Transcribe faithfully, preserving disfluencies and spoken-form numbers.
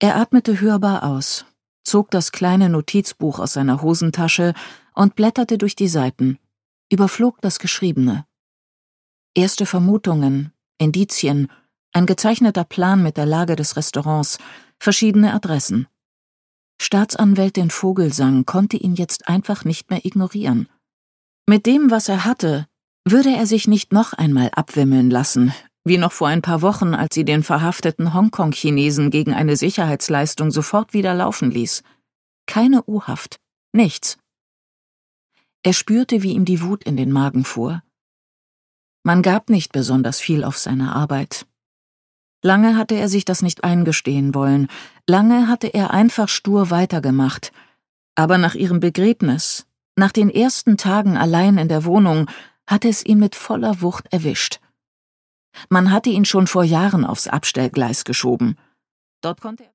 Er atmete hörbar aus, zog das kleine Notizbuch aus seiner Hosentasche und blätterte durch die Seiten, überflog das Geschriebene. Erste Vermutungen, Indizien, ein gezeichneter Plan mit der Lage des Restaurants, verschiedene Adressen. Staatsanwältin Vogelsang konnte ihn jetzt einfach nicht mehr ignorieren. Mit dem, was er hatte, würde er sich nicht noch einmal abwimmeln lassen, wie noch vor ein paar Wochen, als sie den verhafteten Hongkong-Chinesen gegen eine Sicherheitsleistung sofort wieder laufen ließ. Keine U-Haft, nichts. Er spürte, wie ihm die Wut in den Magen fuhr. Man gab nicht besonders viel auf seine Arbeit. Lange hatte er sich das nicht eingestehen wollen, lange hatte er einfach stur weitergemacht, aber nach ihrem Begräbnis, nach den ersten Tagen allein in der Wohnung, hatte es ihn mit voller Wucht erwischt. Man hatte ihn schon vor Jahren aufs Abstellgleis geschoben. Dort konnte er